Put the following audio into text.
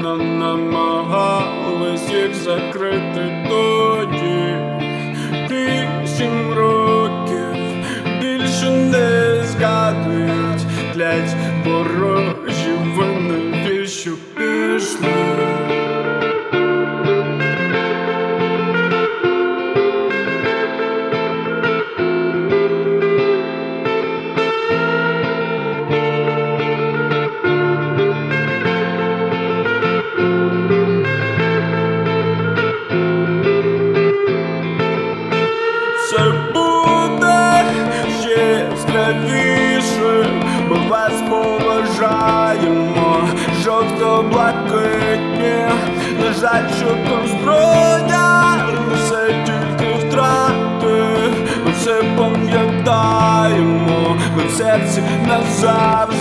намагались їх закрити тоді. 8 років більше не згадують, клять ворожі, ви навіщо пішли? Це буде ще яскравіше, ми вас поважаємо, жовто-блакитні. На жаль, що там зброя, це тільки втрати. Ми все пам'ятаємо, ми в серці назавжди.